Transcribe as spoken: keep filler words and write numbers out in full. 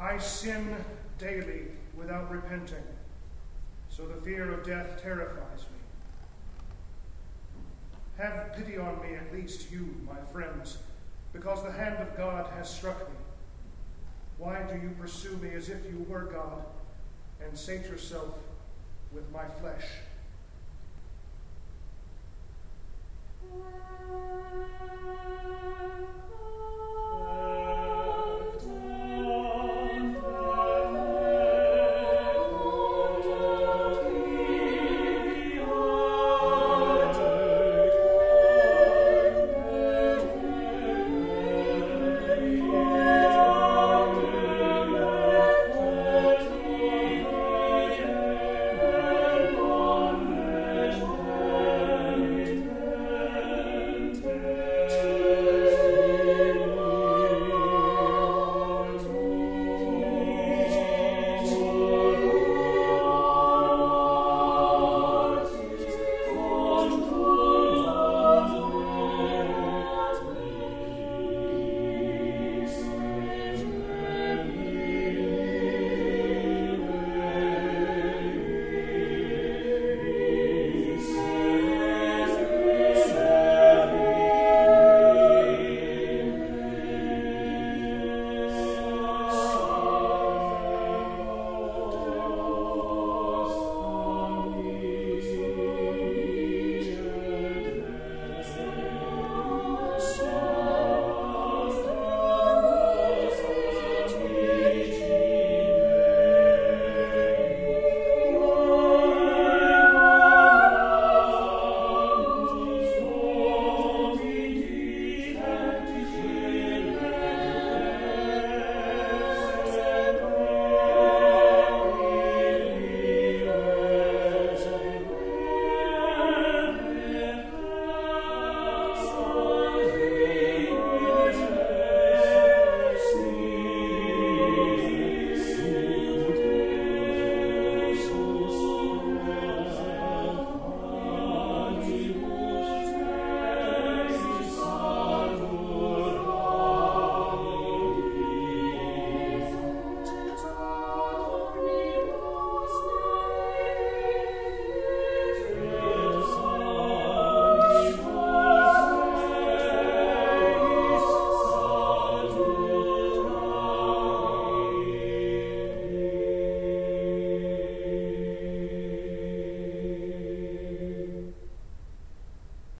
I sin daily without repenting, so the fear of death terrifies me. Have pity on me, at least you, my friends, because the hand of God has struck me. Why do you pursue me as if you were God, and sate yourself with my flesh?